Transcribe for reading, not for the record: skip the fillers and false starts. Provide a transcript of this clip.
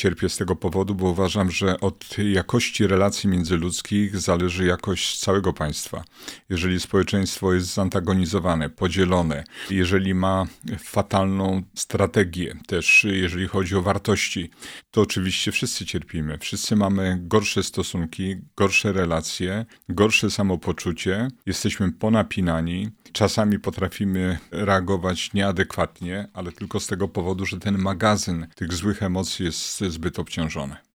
cierpię z tego powodu, bo uważam, że od jakości relacji międzyludzkich zależy jakość całego państwa. Jeżeli społeczeństwo jest zantagonizowane, podzielone, jeżeli ma fatalną strategię też, jeżeli chodzi o wartości, to oczywiście wszyscy cierpimy. Wszyscy mamy gorsze stosunki, gorsze relacje, gorsze samopoczucie, jesteśmy ponapinani, czasami potrafimy reagować nieadekwatnie, ale tylko z tego powodu, że ten magazyn tych złych emocji jest zbyt obciążony.